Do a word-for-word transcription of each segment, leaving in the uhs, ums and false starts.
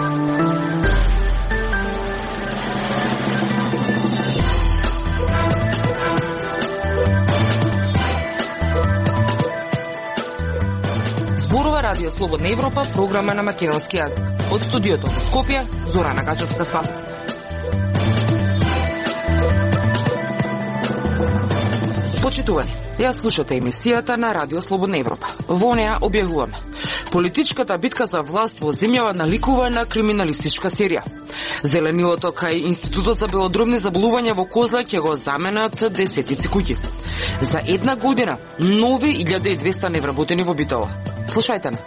Радио Слободна Европа, програма на македонски јазик. Од студиото во Скопје, Зорана Гачевска-Спасовска. Почитувани, ја слушате емисијата на Радио Слободна Европа. Во неа објавуваме: политичката битка за власт во земјава наликува на криминалистичка серија. Зеленилото кај Институтот за белодробни заболувања во Козла ќе го заменат десетици куќи. За една година нови илјада и двесте невработени во Битола. Слушајте на.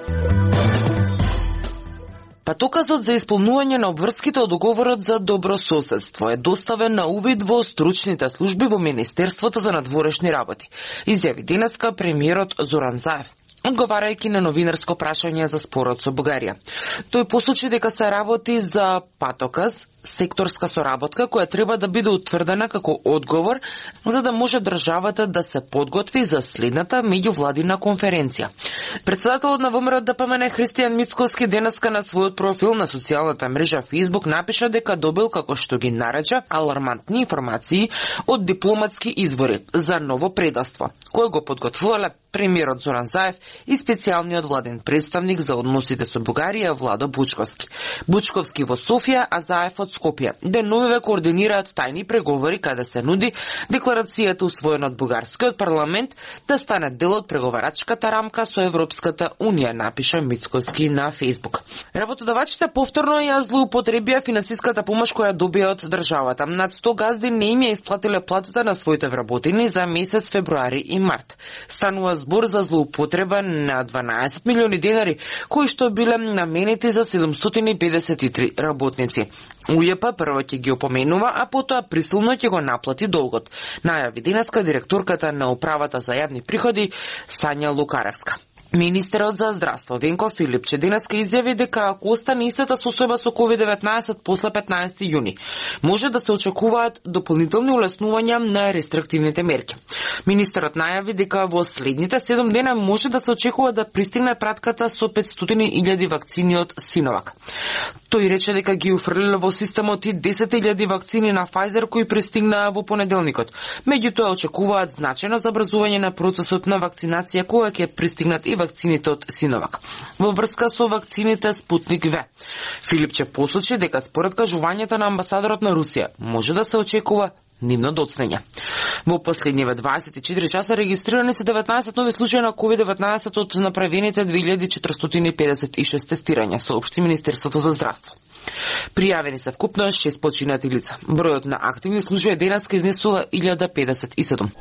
Патоказот за исполнување на обврските од договорот за добро соседство е доставен на увид во стручните служби во Министерството за надворешни работи, изјави денеска премиерот Зоран Заев, одговарајќи на новинарско прашање за спорот со Бугарија. Тој посочи дека се работи за патоказ, секторска соработка која треба да биде утврдена како одговор за да може државата да се подготви за следната меѓувладина конференција. Председателот на ВМРО Д П М Н Христијан Мицковски денеска на својот профил на социјалната мрежа Facebook напиша дека добил, како што ги нарече, алармантни информации од дипломатски извори за ново предавство, кој го подготвувале премиерот Зоран Заев и специјалниот владен представник за односите со Бугарија Владо Бучковски. Бучковски во Софија, а Заев од Скопје. Деновиве координираат тајни преговори каде се нуди декларацијата усвоена од бугарскиот парламент да стане дел од преговарачката рамка со Европската унија, напиша Мицковски на Facebook. Работодавачите повторно ја злоупотребија финансиската помош која добија од државата. Над сто газди не им ја исплатиле платата на своите вработени за месец февруари и март. Станува збор за злоупотреба на дванаесет милиони денари, кои што биле наменети за седумстотини и педесет и три работници. УЈП прво ќе ги опоменува, а потоа присилно ќе го наплати долгот, најави денеска директорката на управата за јавни приходи Сања Лукаревска. Министерот за здравство Венко Филипче денеска изјави дека ако остане истата состојба со ковид деветнаесет после петнаесети јуни, може да се очекуваат дополнителни улеснувања на рестриктивните мерки. Министерот најави дека во следните седум дена може да се очекува да пристигне пратката со петстотини илјади вакцини од Синовак. Тој рече дека ги уфрлиле во системот и десет илјади вакцини на Pfizer кои пристигнаа во понеделникот. Меѓутоа очекуваат значајно забрзување на процесот на вакцинација која ќе пристигнат и вакцините од Синовак. Во врска со вакцините Спутник В, Филипче посочи дека според кажувањето на амбасадорот на Русија може да се очекува нивно доцнење. Во последниве дваесет и четири часа регистрирани се деветнаесет нови случаи на ковид деветнаесет од направените две илјади четиристотини и педесет и шест тестирања, соопшти Министерството за здравство. Пријавени се вкупно шест починати лица. Бројот на активни случаи денеска изнесува илјада педесет и седум.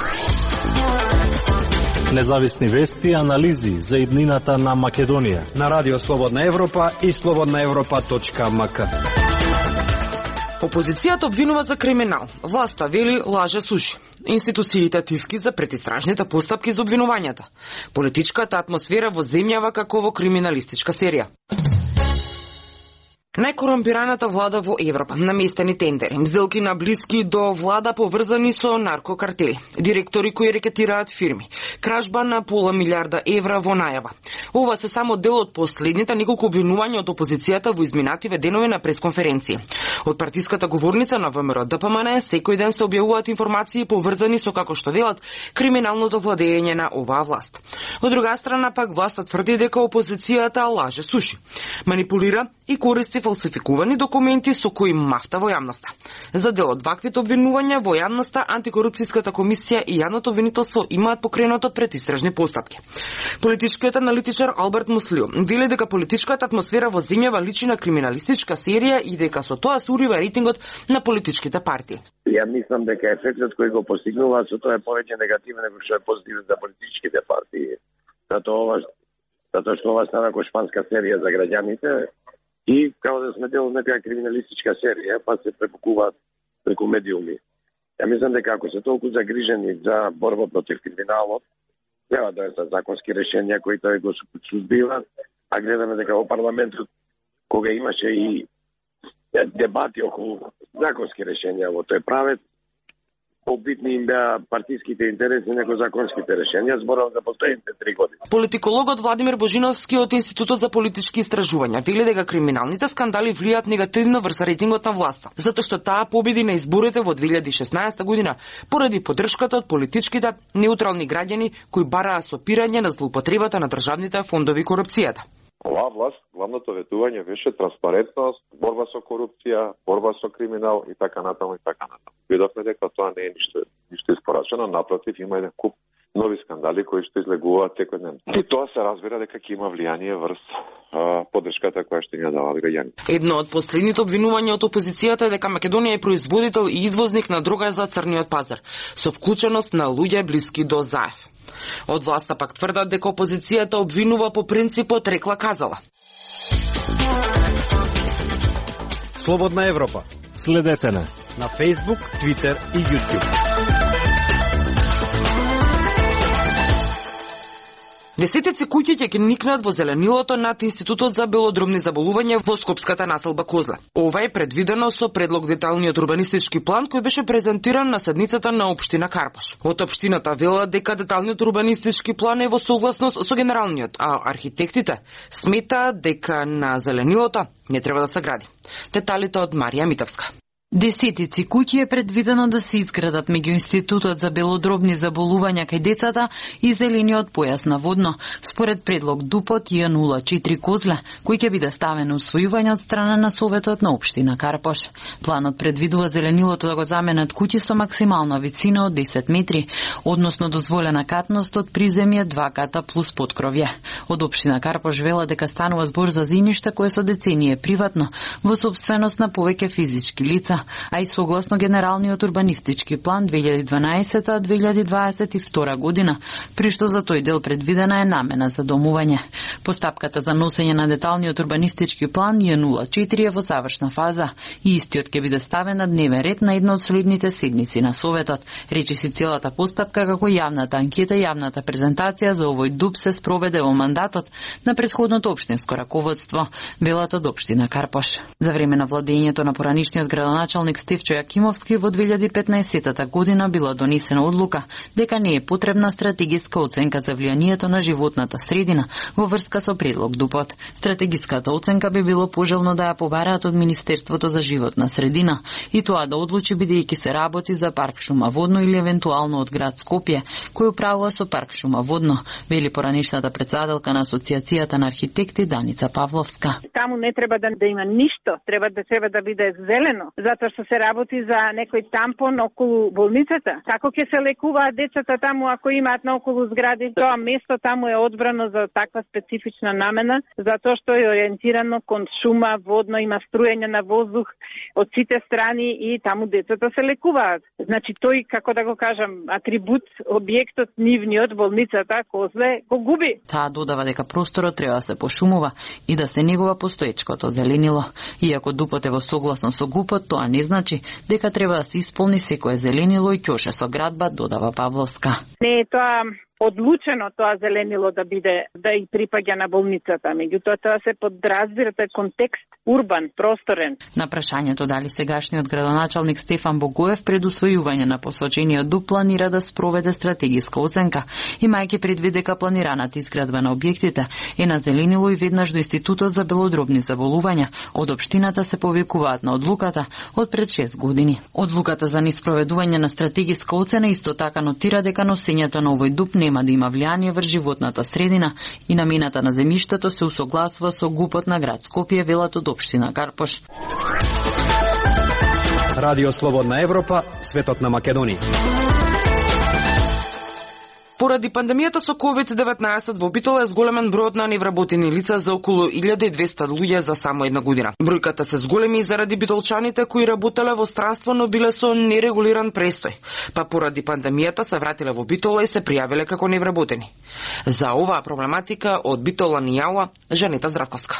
Независни вести и анализи за иднината на Македонија на Радио Слободна Европа и слободна европа точка м к. Опозицијата обвинува за криминал. Власта вели лаже суши. Институциите тивки за предистражните постапки за обвинувањата. Политичката атмосфера во земјава како во криминалистичка серија. Најкорумпираната влада во Европа, наместени тендери, сделки на блиски до влада поврзани со наркокартели, директори кои рекетираат фирми, кражба на пола милиарда евра во најава. Ова се само дел од последните неколку обвинувања од опозицијата во изминативе денови на пресконференција. Од партиската говорница на ВМРО Д П М Н секој ден се објавуваат информации поврзани со, како што велат, криминалното владење на оваа власт. Од друга страна пак власта тврди дека опозицијата лаже суши, манипулира и користи фалсификувани документи со кои мафта во јавноста. За дел од ваквите обвинувања во јавноста антикорупцијската комисија и јавното обвинителство имаат покренато предистражни постапки. Политичкиот аналитичар Алберт Муслио вели дека политичката атмосфера во земјава личи на криминалистичка серија и дека со тоа се урива рейтингот на политичките партии. Ја мислам дека ефектот кој го постигнуваат со тоа е повеќе негативен него што е позитивен за политичките партии. Затоа ова затоа што ова стана како шпанска серија за граѓаните и како да сме дел од некоја криминалистичка серија, па се препукуваат преку медиуми. Ја мислам дека ако се толку загрижени за борба против криминалот, треба да се законски решенија кои тоа го сузбиваат, а гледаме дека во парламентот кога имаше и дебати околу законски решенија во тој правец, побитни им беа партиските интереси неко законските решенија, зборам за последните три години. Политикологот Владимир Божиновски од Институтот за политички истражувања вели дека криминалните скандали влијаат негативно врз рейтингот на власта, затоа што таа победи на изборите во две илјади и шеснаесета година поради поддршката од политичките неутрални граѓани кои бараа сопирање на злоупотребата на државните фондови и корупцијата. Оваа власт, главното ветување беше транспарентност, борба со корупција, борба со криминал и така натаму и така натаму. Видовме дека тоа не е ништо, ништо испорачено, напротив има еден куп нови скандали кои што излегуваат секојдневно. И тоа се разбира дека ќе има влијание врз а, поддршката која што ни ја даваат граѓаните. Едно од последните обвинувања од опозицијата е дека Македонија е производител и извозник на дрога за црниот пазар, со вклученост на луѓе блиски до Заев. Од власта пак тврдат дека опозицијата обвинува по принципот рекла казала. Слободна Европа. Следете на на Facebook, Twitter и YouTube. Десетици куќи ќе никнат во зеленилото над Институтот за белодробни заболувања во Скопската населба Козле. Ова е предвидено со предлог деталниот урбанистички план кој беше презентиран на седницата на општина Карпош. Од општината велат дека деталниот урбанистички план е во согласност со генералниот, а архитектите сметаат дека на зеленилото не треба да се гради. Деталите од Марија Митевска. Десетици куќи е предвидено да се изградат меѓу Институтот за белодробни заболувања кај децата и зелениот појас на Водно, според предлог ДУПОТ Ј нула четири Козле, кој ќе биде ставен на усвојување од страна на Советот на општина Карпош. Планот предвидува зеленилото да го заменат куќи со максимална висина од десет метри, односно дозволена катност од приземје два ката плюс поткровје. Од општина Карпош вела дека станува збор за земјиште кое со децении е приватно, во собственост на повеќе физички лица, а и согласно генералниот урбанистички план две илјади и дванаесета - две илјади дваесет и втора година, при што за тој дел предвидена е намена за домување. Постапката за носење на деталниот урбанистички план Ј нула четири е во завршна фаза и истиот ќе биде ставен на дневен ред на една од следните седници на Советот. Речиси целата постапка како јавната анкета и јавната презентација за овој ДУП се спроведе во мандатот на претходното општинско раководство, велат од општина Карпош. За време на владењето на поранишниот градоначалник началник Стефчо Јакимовски во две илјади и петнаесета година била донесена одлука дека не е потребна стратегиска оценка за влијанието на животната средина во врска со предлог ДУПОТ. Стратегиската оценка би било пожелно да ја побараат од Министерството за животна средина и тоа да одлучи бидејќи се работи за парк Шума Водно или евентуално од град Скопје, кој управува со парк Шума Водно, вели поранишната председателка на Асоциацијата на архитекти Даница Павловска. Таму не треба да, да има ништо, треба да треба да биде зелено, затоа што се работи за некој тампон околу болницата. Како ќе се лекуваат децата таму ако имаат наоколу згради? Тоа место таму е одбрано за таква специфична намена, затоа што е ориентирано кон шума, водно, има струење на воздух од сите страни и таму децата се лекуваат. Значи тој, како да го кажам, атрибут, објектот нивниот, болницата, Козле, го губи. Таа додава дека просторот треба да се пошумува и да се негува постоечкото зеленило. Иако ДУПОТ е во согласно со ГУПОТ, тоа не значи дека треба да се исполни секое зеленило и ќоше со градба, додава Павловска. Не е тоа одлучено тоа зеленило да биде да и припаѓа на болницата, меѓутоа тоа се подразбира тој контекст урбан, просторен. На прашањето дали сегашниот градоначалник Стефан Богоев пред усвојување на посочениот ДУП планира да спроведе стратегиска оценка, имајќи предвид дека планираната изградба на објектите е на зеленило и веднаш до Институтот за белодробни заболувања, од општината се повикуваат на одлуката од пред шест години. Одлуката за неспроведување на стратегиска оцена исто така нотира дека носењето на овој ДУП нема да има влијание врз животната средина и намената на земјиштето се усогласува со ГУПОТ на град Скопје, велат од општина Карпош. Радио Слободна Европа, светот на Македонија. Поради пандемијата со ковид деветнаесет во Битола е зголемен бројот на невработени лица за околу илјада и двесте луѓе за само една година. Бројката се зголеми и заради битолчаните кои работеле во странство, но биле со нерегулиран престој. Па поради пандемијата се вратиле во Битола и се пријавиле како невработени. За оваа проблематика од Битола ни јава Жанета Здравковска.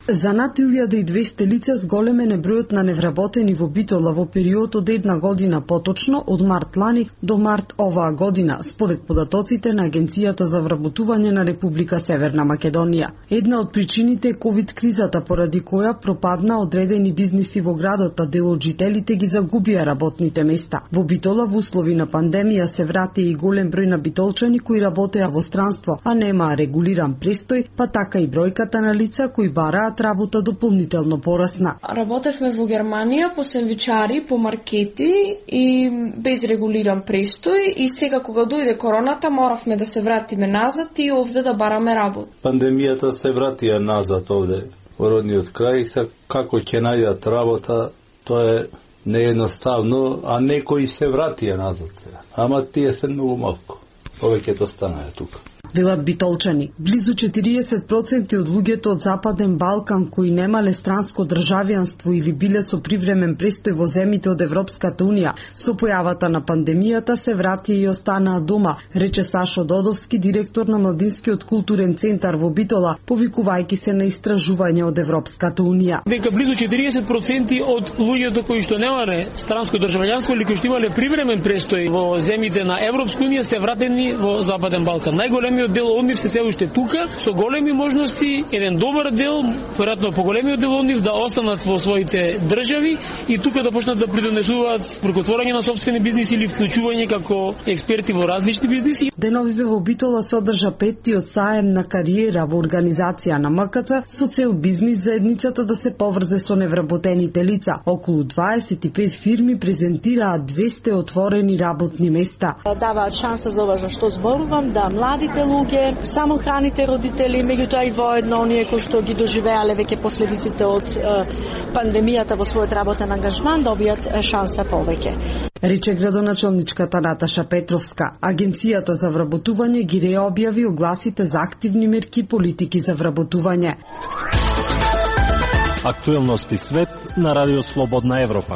За над илјада и двесте лица зголемен е бројот на невработени во Битола во период од една година поточно, од март лани до март оваа година, според податоците на Агенцијата за вработување на Република Северна Македонија. Една од причините е ковид кризата, поради која пропадна одредени бизниси во градот, а дел од жителите ги загубија работните места. Во Битола во услови на пандемија се врати и голем број на битолчани кои работеа во странство, а немаа регулиран престој, па така и бројката на лица кои бараат работа дополнително порасна. Работевме во Германија по сендвичари, по маркети и без регулиран престој, и сега кога дојде короната моравме да се вратиме назад и овде да бараме работа. Пандемијата се вратија назад овде во родниот крај, се како ќе најдат работа, тоа е неедноставно, а некои се вратија назад. Ама тие се многу малку. Повеќето станаа тука. Велат битолчани. Близу четириесет проценти од луѓето од Западен Балкан кои немале странско државјанство или биле со привремен престој во земјите од Европската унија, со појавата на пандемијата се вратија и останаа дома, рече Сашо Додовски, директор на Младинскиот културен центар во Битола, повикувајќи се на истражување од Европската унија. Дека близу четириесет проценти од луѓето кои што немале странско државјанство или кои што имале привремен престој во земјите на Европска унија се вратени во Западен Балкан. Најголемиот дел од нив се се уште тука, со големи можности, еден добар дел, веројатно поголемиот дел од нив да останат во своите држави и тука да почнат да придонесуваат преку отворање на сопствени бизниси или вклучување како експерти во различни бизниси. Деновиве во Битола се одржа петтиот саем на кариера во организација на МКЦ со цел бизнис заедницата да се поврзе со невработените лица. Околу дваесет и пет фирми презентираат двесте отворени работни места. Даваат шанса за ова за што зборувам, да младите луѓе, самохраните родители, меѓутоа и воедно оние кои што ги доживеале веќе последиците од е, пандемијата во својот работен ангажман, добијат шанса повеќе. Рече градоначалничката Наташа Петровска. Агенцијата за вработување ги реобјави огласите за активни мерки и политики за вработување. Актуелности свет на Радио Слободна Европа.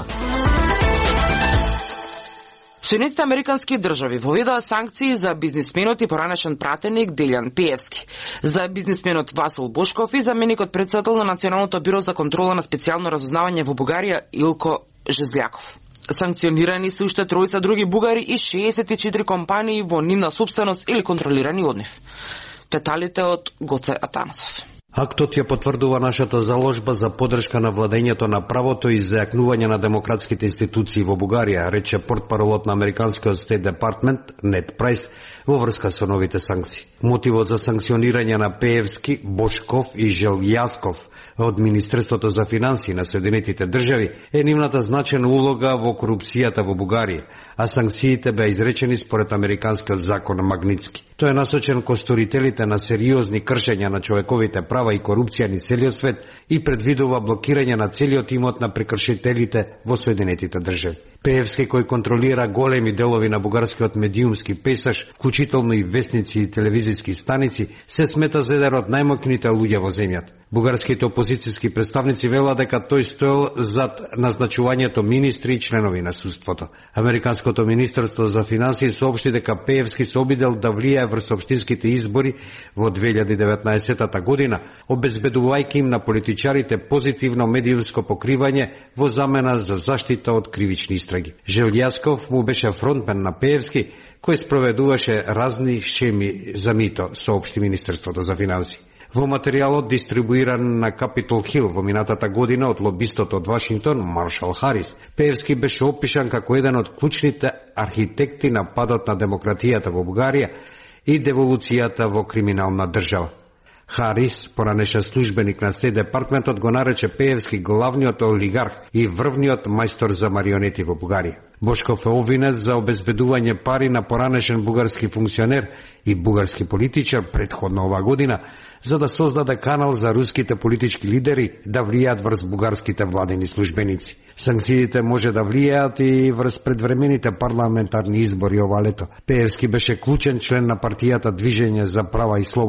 Соединетите американски држави воведоа санкции за бизнисменот и поранешен пратеник Делјан Пеевски, за бизнисменот Васил Бошков и заменикот претседател на Националното бюро за контрола на специјално разузнавање во Бугарија Илко Жезлјаков. Санкционирани се уште тројца други бугари и шеесет и четири компании во нивна собственост или контролирани од нив. Деталите од Гоце Атанасов. Актот ја потврдува нашата заложба за поддршка на владењето на правото и зајакнување на демократските институции во Бугарија, рече портпаролот на Американскиот Стейт Департмент Нед Прайс во врска со новите санкции. Мотивот за санкционирање на Пеевски, Бошков и Желјасков од Министерството за финансии на Соединетите држави е нивната значена улога во корупцијата во Бугарија, а санкциите беа изречени според американскиот закон Магнитски. Тој е насочен кон сторителите на сериозни кршења на човековите права и корупција низ целиот свет и предвидува блокирање на целиот имот на прекршителите во Соединетите држави. Пеевски, кој контролира големи делови на бугарскиот медиумски пейсаж, вклучително и вестници и телевизиски станици, се смета за еден од најмоќните луѓе во земјата. Бугарските опозицијски представници велат дека тој стоел зад назначувањето министри и членови на судството. Американското министерство за финансии соопшти дека Пеевски се обидел да влијае врз општинските избори во две илјади и деветнаесетта година, обезбедувајќи им на политичарите позитивно медиумско покривање во замена за заштита од кривични истраги. Желјасков му беше фронтмен на Пеевски, кој спроведуваше разни шеми за мито, соопшти Министерството за финансии. Во материјалот дистрибуиран на Капитол Хил во минатата година од лобистот од Вашингтон Маршал Харис, Пеевски беше опишан како еден од клучните архитекти на падот на демократијата во Бугарија и деволуцијата во криминална држава. Харис, поранешен службеник на Стейт Департментот, го нарече Пеевски главниот олигарх и врвниот мајстор за марионети во Бугарија. Бошков е обвинет за обезбедување пари на поранешен бугарски функционер и бугарски политичар претходно оваа година, за да создаде канал за руските политички лидери да влијаат врз бугарските владени службеници. Санкциите може да влијаат и врз предвремените парламентарни избори ова лето. Пеевски беше клучен член на партијата Движење за права и слободи.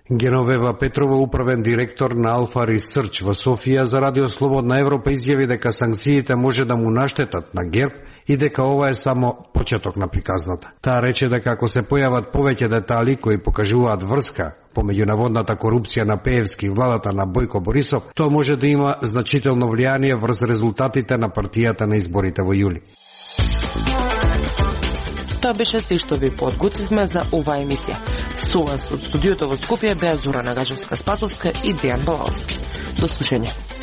Геновева Петрова, управен директор на Алфа Research во Софија, за Радио Слободна Европа изјави дека санкциите може да му наштетат на ГЕРБ и дека ова е само почеток на приказната. Таа рече дека ако се појават повеќе детали кои покажуваат врска помеѓу наводната корупција на Пеевски и владата на Бојко Борисов, тоа може да има значително влијание врз резултатите на партијата на изборите во јули. Тоа беше се што ви подготвивме за оваа емисија. Со вас од студиото во Скопје беа Зорана Гажевска-Спасовска и Дејан Балалски. До слушање.